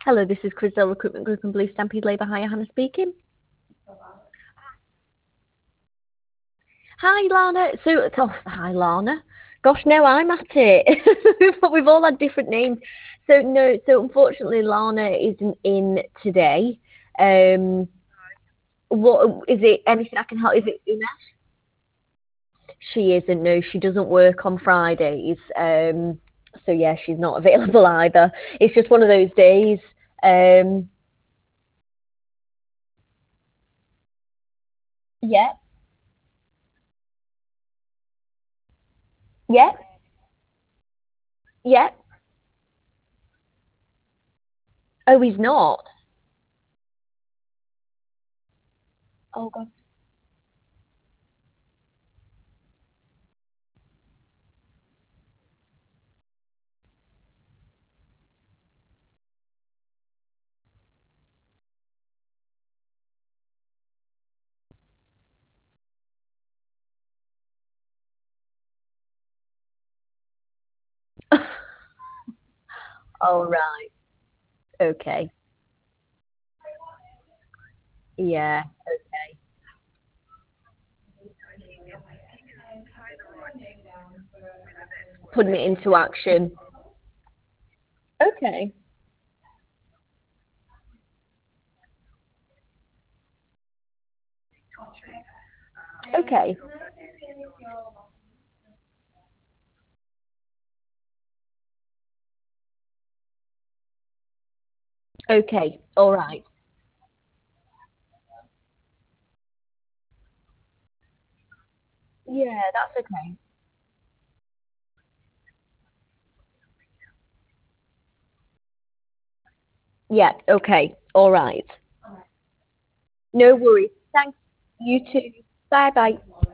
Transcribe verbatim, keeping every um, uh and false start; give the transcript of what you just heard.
Hello, this is Crisdale Recruitment Group and Blue Stampede Labour Hire. Hannah speaking. Hi, Lana. So, oh, hi, Lana. Gosh, no, I'm at it. But we've all had different names. So, no, so unfortunately, Lana isn't in today. Um, what is it? Anything I can help? Is it Umesh? She isn't. No, she doesn't work on Fridays. Um, so yeah, she's not available either. It's just one of those days. Um, yeah, yeah, yeah. Oh, he's not. Oh God. All right. Okay. Yeah. Okay. Putting it into action. Okay. Okay. Okay. All right. Yeah, that's okay. Yeah. Okay. All right. No worries. Thanks. You too. Bye bye.